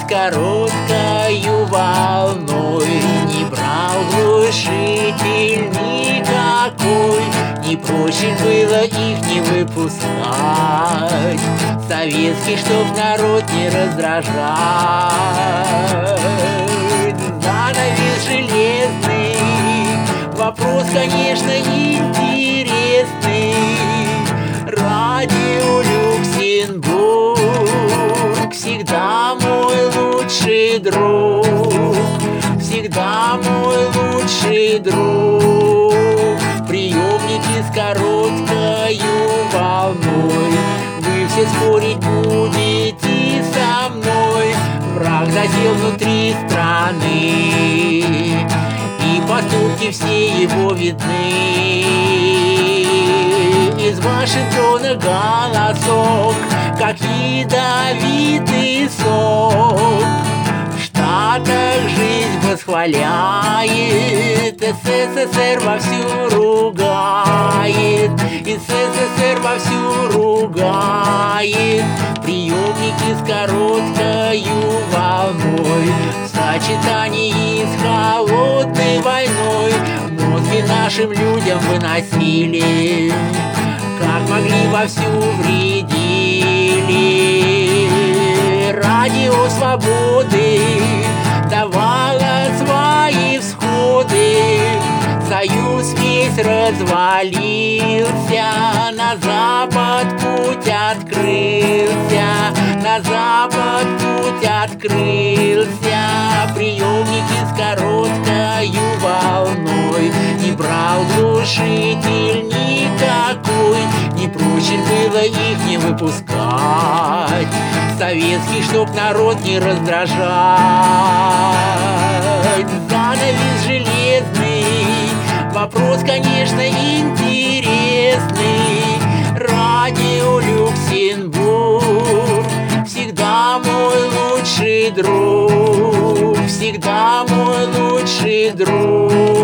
короткою волной. Не брал глушитель никакой, не проще было их не выпускать. Советский, чтоб народ не раздражать. Занавес железный, вопрос, конечно, интересный. Радио Люксембург всегда мой лучший друг, всегда мой лучший друг. Приемники с короткою волной, вы все спорить будете со мной. Враг засел внутри страны, и поступки все его видны. Из Вашингтона голосок, как ядовитый сок. В Штатах жизнь восхваляет, СССР вовсю ругает, СССР вовсю ругает. Приемники с короткою волной в сочетании с холодной войной мозги нашим людям выносили, как могли вовсю вредили. Радио Свободы давало свои всходы, Союз весь развалился, на запад путь открылся, на запад путь открылся. Приемники с короткою волной, не брал глушитель никакой, не проще было их не выпускать. Советский, чтоб народ не раздражать. Занавес железный, вопрос, конечно, интересный. Радио Люксембург всегда мой лучший друг, всегда мой лучший друг.